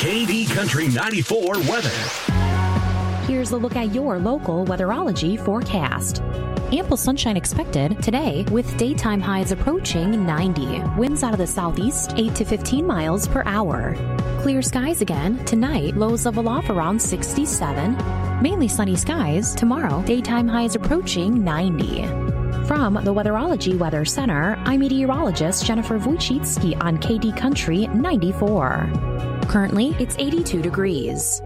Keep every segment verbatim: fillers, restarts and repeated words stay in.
K D Country ninety-four weather. Here's a look at your local weatherology forecast. Ample sunshine expected today with daytime highs approaching ninety. Winds out of the southeast, eight to fifteen miles per hour. Clear skies again tonight, lows level off around sixty-seven. Mainly sunny skies tomorrow, daytime highs approaching ninety. From the Weatherology Weather Center, I'm meteorologist Jennifer Wojcicki on K D Country ninety-four. Currently, it's eighty-two degrees.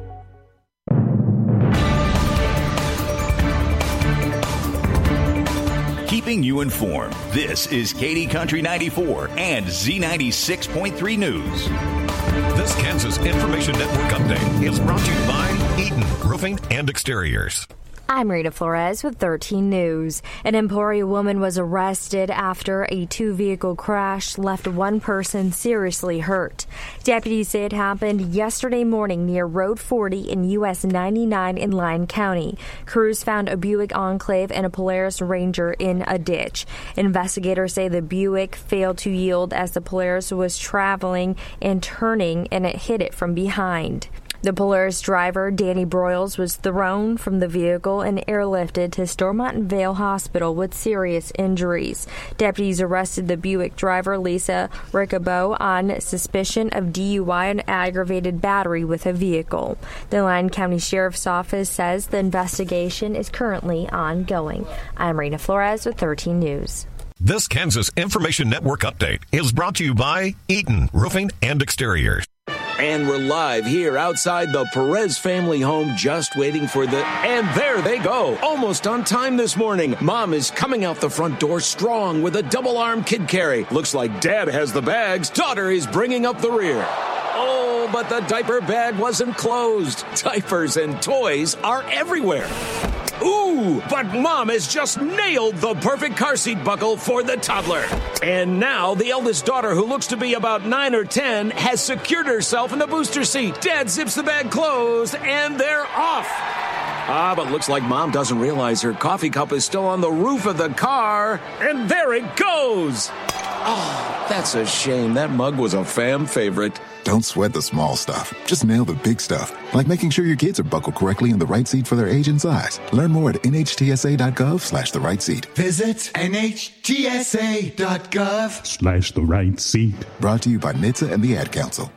Keeping you informed, this is K D Country ninety-four and Z ninety-six point three News. This Kansas Information Network update is brought to you by Eaton Roofing and Exteriors. I'm Rita Flores with thirteen News. An Emporia woman was arrested after a two-vehicle crash left one person seriously hurt. Deputies say it happened yesterday morning near Road forty in U S ninety-nine in Lyon County. Crews found a Buick Enclave and a Polaris Ranger in a ditch. Investigators say the Buick failed to yield as the Polaris was traveling and turning, and it hit it from behind. The Polaris driver, Danny Broyles, was thrown from the vehicle and airlifted to Stormont Vale Hospital with serious injuries. Deputies arrested the Buick driver, Lisa Rickaboe, on suspicion of D U I and aggravated battery with a vehicle. The Lyon County Sheriff's Office says the investigation is currently ongoing. I'm Rita Flores with thirteen News. This Kansas Information Network update is brought to you by Eaton Roofing and Exteriors. And we're live here outside the Perez family home, just waiting for the... And there they go, almost on time this morning. Mom is coming out the front door strong with a double-arm kid carry. Looks like Dad has the bags. Daughter is bringing up the rear. Oh, but the diaper bag wasn't closed. Diapers and toys are everywhere. Ooh, but Mom has just nailed the perfect car seat buckle for the toddler. And now the eldest daughter, who looks to be about nine or ten, has secured herself in the booster seat. Dad zips the bag closed, and they're off. Ah, but looks like Mom doesn't realize her coffee cup is still on the roof of the car. And there it goes. Oh, that's a shame. That mug was a fam favorite. Don't sweat the small stuff. Just nail the big stuff, like making sure your kids are buckled correctly in the right seat for their age and size. Learn more at nhtsa.gov slash the right seat. Visit nhtsa.gov slash the right seat. Brought to you by N H T S A and the Ad Council.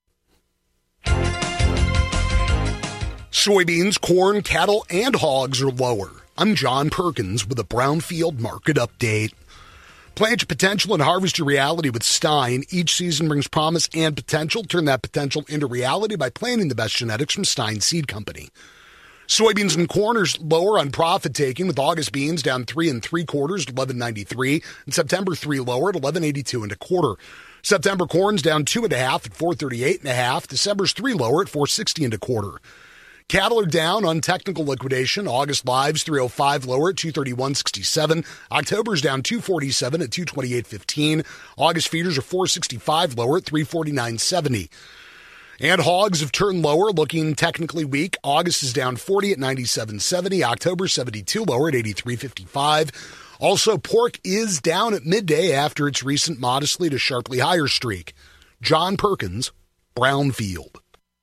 Soybeans, corn, cattle, and hogs are lower. I'm John Perkins with a Brownfield Market Update. Plant your potential and harvest your reality with Stein. Each season brings promise and potential. Turn that potential into reality by planting the best genetics from Stein Seed Company. Soybeans and corn are lower on profit taking, with August beans down three and three quarters at eleven ninety-three, and September three lower at eleven eighty-two and a quarter. September corn's down two and a half at four thirty-eight and a half. December's three lower at four sixty and a quarter. Cattle are down on technical liquidation. August lives three oh five lower at two thirty-one sixty-seven. October's down two forty-seven at two twenty-eight fifteen. August feeders are four sixty-five lower at three forty-nine seventy. And hogs have turned lower, looking technically weak. August is down forty at ninety-seven seventy. October seventy-two lower at eighty-three fifty-five. Also, pork is down at midday after its recent modestly to sharply higher streak. John Perkins, Brownfield.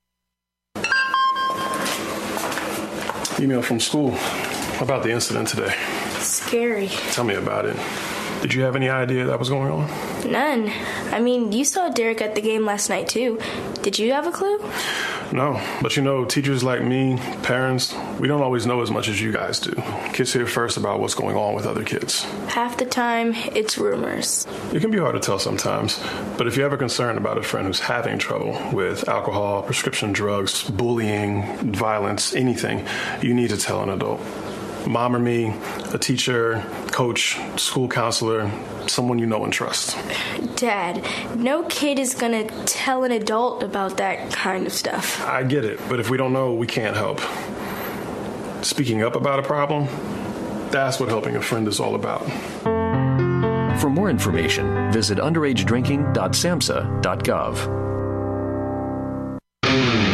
Email from school about the incident today. Scary. Tell me about it. Did you have any idea that was going on? None. I mean, you saw Derek at the game last night, too. Did you have a clue? No, but you know, teachers like me, parents, we don't always know as much as you guys do. Kids hear first about what's going on with other kids. Half the time, it's rumors. It can be hard to tell sometimes, but if you have a concern about a friend who's having trouble with alcohol, prescription drugs, bullying, violence, anything, you need to tell an adult. Mom or me, a teacher, coach, school counselor, someone you know and trust. Dad, no kid is going to tell an adult about that kind of stuff. I get it, but if we don't know, we can't help. Speaking up about a problem, that's what helping a friend is all about. For more information, visit underage drinking dot samhsa dot gov.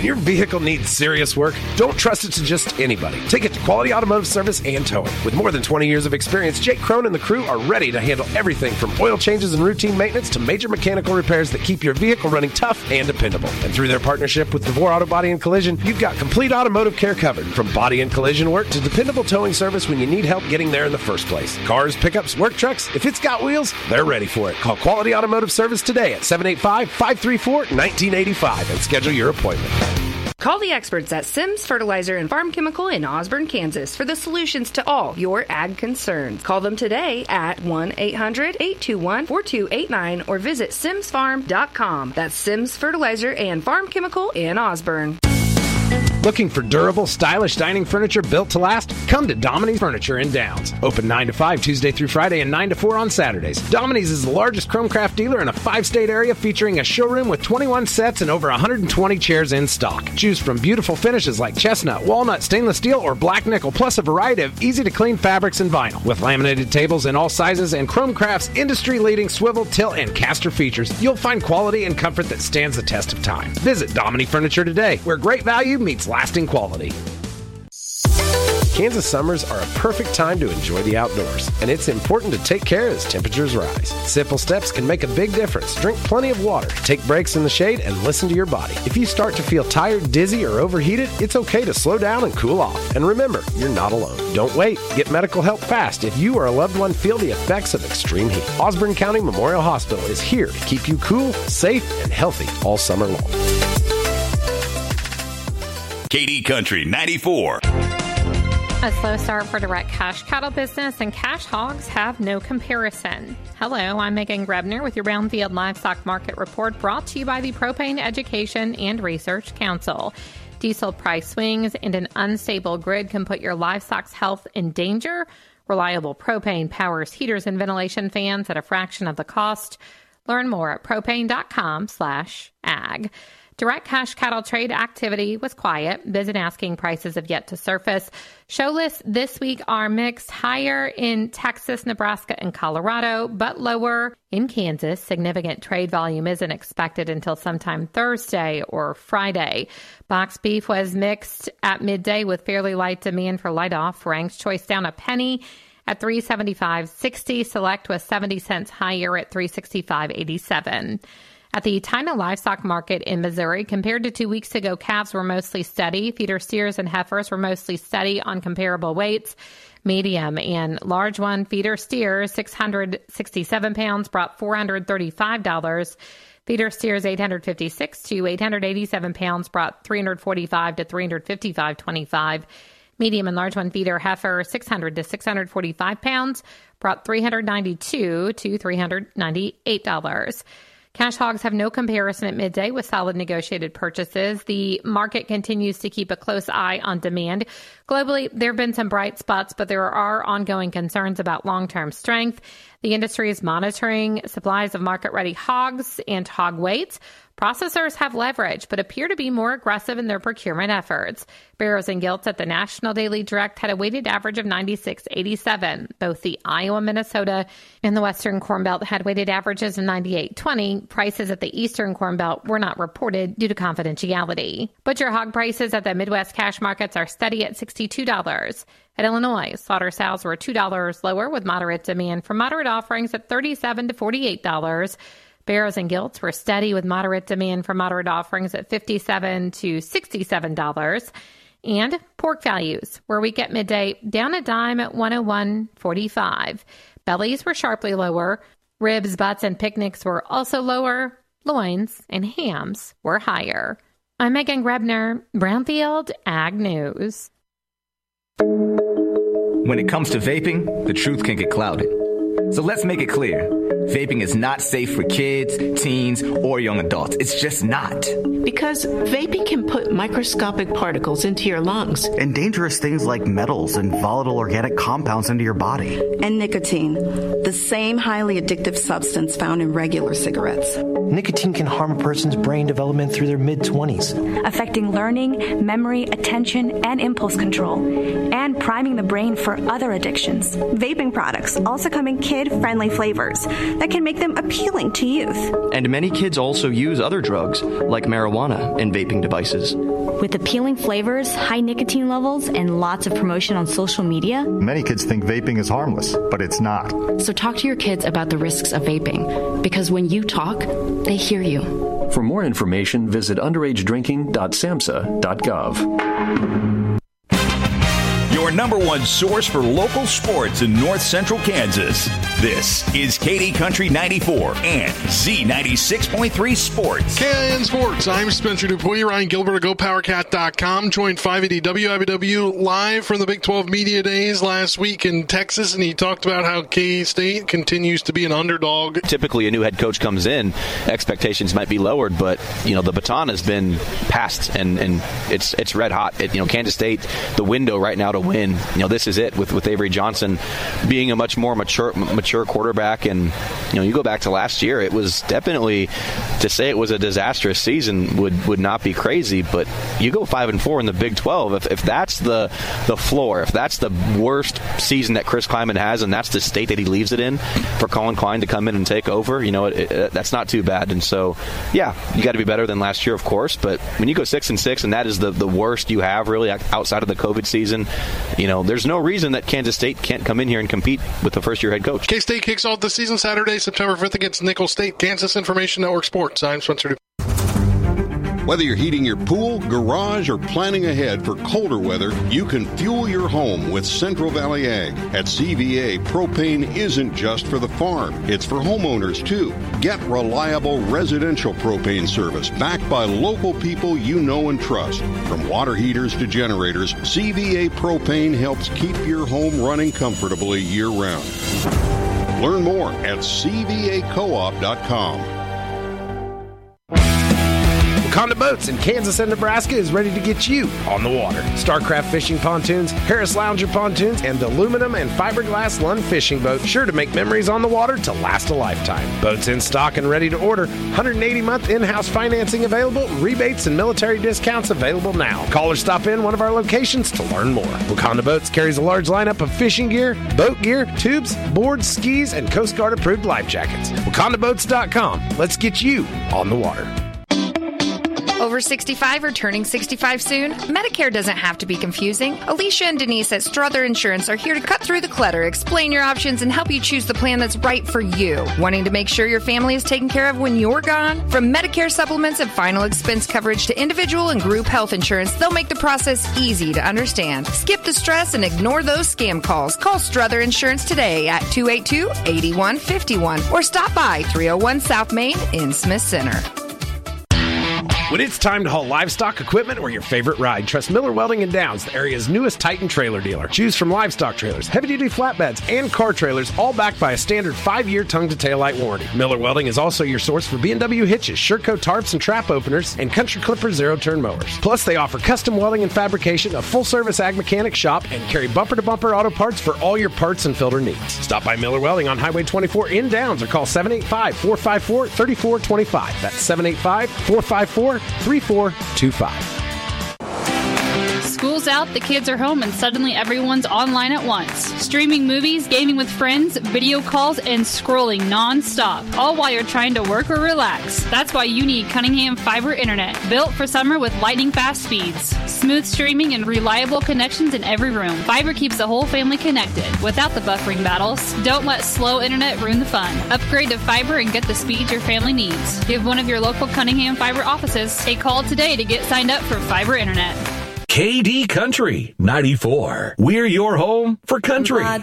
When your vehicle needs serious work, don't trust it to just anybody. Take it to Quality Automotive Service and Towing. With more than twenty years of experience, Jake Crone and the crew are ready to handle everything from oil changes and routine maintenance to major mechanical repairs that keep your vehicle running tough and dependable. And through their partnership with DeVore Auto Body and Collision, you've got complete automotive care covered, from body and collision work to dependable towing service when you need help getting there in the first place. Cars, pickups, work trucks, if it's got wheels, they're ready for it. Call Quality Automotive Service today at seven eight five, five three four, one nine eight five and schedule your appointment. Call the experts at Sims Fertilizer and Farm Chemical in Osborne, Kansas for the solutions to all your ag concerns. Call them today at one eight hundred, eight two one, four two eight nine or visit sims farm dot com. That's Sims Fertilizer and Farm Chemical in Osborne. Looking for durable, stylish dining furniture built to last? Come to Domini's Furniture in Downs. Open nine to five Tuesday through Friday and nine to four on Saturdays. Domini's is the largest Chromecraft dealer in a five-state area, featuring a showroom with twenty-one sets and over one hundred twenty chairs in stock. Choose from beautiful finishes like chestnut, walnut, stainless steel, or black nickel, plus a variety of easy-to-clean fabrics and vinyl. With laminated tables in all sizes and Chromecraft's industry-leading swivel, tilt, and caster features, you'll find quality and comfort that stands the test of time. Visit Domini Furniture today, where great value meets lasting quality. Kansas summers are a perfect time to enjoy the outdoors, and it's important to take care as temperatures rise. Simple steps can make a big difference. Drink plenty of water, take breaks in the shade, and listen to your body. If you start to feel tired, dizzy, or overheated, it's okay to slow down and cool off. And remember, you're not alone. Don't wait. Get medical help fast if you or a loved one feel the effects of extreme heat. Osborne County Memorial Hospital is here to keep you cool, safe, and healthy all summer long. Katy Country ninety-four. A slow start for direct cash cattle business, and cash hogs have no comparison. Hello, I'm Megan Grebner with your Brownfield Livestock Market Report, brought to you by the Propane Education and Research Council. Diesel price swings and an unstable grid can put your livestock's health in danger. Reliable propane powers heaters and ventilation fans at a fraction of the cost. Learn more at propane.com slash ag. Direct cash cattle trade activity was quiet. Bid and asking prices have yet to surface. Show lists this week are mixed, higher in Texas, Nebraska, and Colorado, but lower in Kansas. Significant trade volume isn't expected until sometime Thursday or Friday. Box beef was mixed at midday with fairly light demand for light off. Frank's Choice down a penny at three seventy-five sixty. Select was seventy cents higher at three sixty-five eighty-seven. At the China livestock market in Missouri, compared to two weeks ago, calves were mostly steady. Feeder steers and heifers were mostly steady on comparable weights. Medium and large one feeder steers, six hundred sixty-seven pounds, brought four hundred thirty-five dollars. Feeder steers, eight hundred fifty-six to eight hundred eighty-seven pounds, brought three hundred forty-five to three hundred fifty-five twenty-five. Medium and large one feeder heifer, six hundred to six hundred forty-five pounds, brought three hundred ninety-two to three hundred ninety-eight dollars. Cash hogs have no comparison at midday with solid negotiated purchases. The market continues to keep a close eye on demand. Globally, there have been some bright spots, but there are ongoing concerns about long-term strength. The industry is monitoring supplies of market-ready hogs and hog weights. Processors have leverage, but appear to be more aggressive in their procurement efforts. Barrows and Gilts at the National Daily Direct had a weighted average of ninety-six eighty-seven. Both the Iowa, Minnesota, and the Western Corn Belt had weighted averages of ninety-eight twenty. Prices at the Eastern Corn Belt were not reported due to confidentiality. Butcher hog prices at the Midwest cash markets are steady at sixty-two dollars. At Illinois, slaughter sows were two dollars lower with moderate demand for moderate offerings at thirty-seven to forty-eight dollars. Barrows and Gilts were steady with moderate demand for moderate offerings at fifty-seven to sixty-seven dollars. And pork values were weak at midday, down a dime at one oh one forty-five. Bellies were sharply lower. Ribs, butts, and picnics were also lower. Loins and hams were higher. I'm Megan Grebner, Brownfield Ag News. When it comes to vaping, the truth can get clouded. So let's make it clear. Vaping is not safe for kids, teens, or young adults. It's just not. Because vaping can put microscopic particles into your lungs. And dangerous things like metals and volatile organic compounds into your body. And nicotine, the same highly addictive substance found in regular cigarettes. Nicotine can harm a person's brain development through their mid-twenties. Affecting learning, memory, attention, and impulse control. And priming the brain for other addictions. Vaping products also come in kid-friendly flavors, that can make them appealing to youth. And many kids also use other drugs, like marijuana, in vaping devices. With appealing flavors, high nicotine levels, and lots of promotion on social media, many kids think vaping is harmless, but it's not. So talk to your kids about the risks of vaping, because when you talk, they hear you. For more information, visit underage drinking dot samhsa dot gov. Your number one source for local sports in north central Kansas. This is Katy Country ninety-four and Z ninety-six point three Sports. K I N Sports. I'm Spencer Dupuy. Ryan Gilbert of Go Power Cat dot com joined five eighty W I B W live from the Big twelve Media Days last week in Texas, and he talked about how K-State continues to be an underdog. Typically, a new head coach comes in, expectations might be lowered, but you know the baton has been passed, and, and it's it's red hot. It, you know, Kansas State, the window right now to win. You know, this is it with with Avery Johnson being a much more mature mature quarterback, and you know, you go back to last year, it was definitely, to say it was a disastrous season would would not be crazy, but you go five and four in the Big twelve. If if that's the the floor, if that's the worst season that Chris Klieman has, and that's the state that he leaves it in for Colin Klein to come in and take over, you know, it, it, that's not too bad. And so, yeah, you got to be better than last year, of course. But when you go six and six, and that is the the worst you have really outside of the COVID season, you know, there's no reason that Kansas State can't come in here and compete with the first year head coach. K-State kicks off the season Saturday, September fifth against Nicholls State. Kansas Information Network Sports. I'm Spencer Dupuy. Whether you're heating your pool, garage, or planning ahead for colder weather, you can fuel your home with Central Valley Ag. At C V A, propane isn't just for the farm. It's for homeowners, too. Get reliable residential propane service backed by local people you know and trust. From water heaters to generators, C V A Propane helps keep your home running comfortably year-round. Learn more at C V A co op dot com. Wakanda Boats in Kansas and Nebraska is ready to get you on the water. Starcraft Fishing Pontoons, Harris Lounger Pontoons, and aluminum and fiberglass Lund Fishing Boat, sure to make memories on the water to last a lifetime. Boats in stock and ready to order. one hundred eighty month in-house financing available. Rebates and military discounts available now. Call or stop in one of our locations to learn more. Wakanda Boats carries a large lineup of fishing gear, boat gear, tubes, boards, skis, and Coast Guard approved life jackets. Wakanda Boats dot com. Let's get you on the water. Over sixty-five or turning sixty-five soon? Medicare doesn't have to be confusing. Alicia and Denise at Strother Insurance are here to cut through the clutter, explain your options, and help you choose the plan that's right for you. Wanting to make sure your family is taken care of when you're gone? From Medicare supplements and final expense coverage to individual and group health insurance, they'll make the process easy to understand. Skip the stress and ignore those scam calls. Call Strother Insurance today at two eight two, eight one five one or stop by three oh one South Main in Smith Center. When it's time to haul livestock equipment or your favorite ride, trust Miller Welding and Downs, the area's newest Titan trailer dealer. Choose from livestock trailers, heavy-duty flatbeds, and car trailers, all backed by a standard five-year tongue-to-tail light warranty. Miller Welding is also your source for B and W hitches, Sherco tarps and trap openers, and Country Clipper zero-turn mowers. Plus, they offer custom welding and fabrication, a full-service ag mechanic shop, and carry bumper-to-bumper auto parts for all your parts and filter needs. Stop by Miller Welding on Highway twenty-four in Downs or call seven eight five, four five four, three four two five. That's seven eight five, four five four, three four two five. School's out, the kids are home, and suddenly everyone's online at once. Streaming movies, gaming with friends, video calls, and scrolling non-stop, all while you're trying to work or relax. That's why you need Cunningham Fiber Internet, built for summer with lightning-fast speeds, smooth streaming, and reliable connections in every room. Fiber keeps the whole family connected, without the buffering battles. Don't let slow internet ruin the fun. Upgrade to fiber and get the speeds your family needs. Give one of your local Cunningham Fiber offices a call today to get signed up for Fiber Internet. K D Country ninety-four. We're your home for country.